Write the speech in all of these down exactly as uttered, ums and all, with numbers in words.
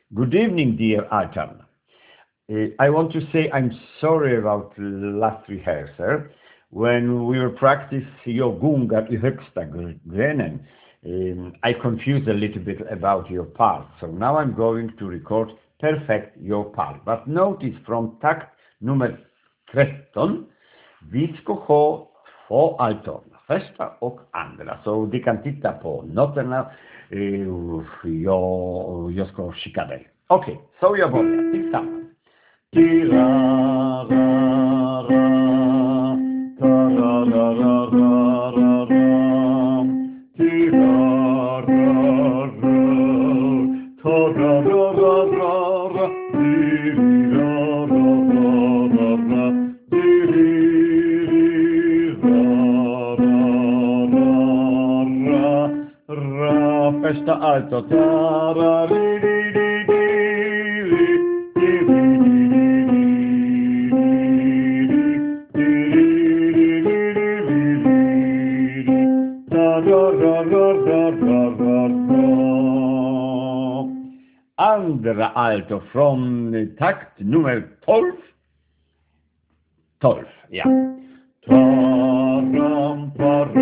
Good evening, dear Altan. Uh, I want to say I'm sorry about last rehearsal. When we were practice Jag gungar i högsta grenen, um, I confused a little bit about your part. So now I'm going to record perfect your part. But notice from takt nummer tretton, vi ska ha två alton, första och andra. Så du kan titta på noterna. Uh, jag, jag ska skicka dig. Okej, okay, så jag börjar tillsammans. Första alto. Andra alto från takt nummer tolv. tolv, ja. Taram,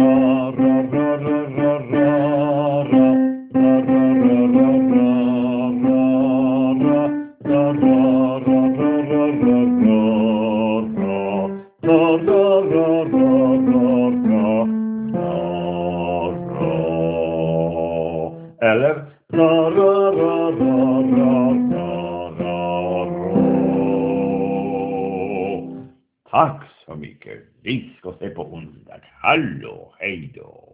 eller tack så mycket. Vi ska se på onsdag. Hallå, hej då.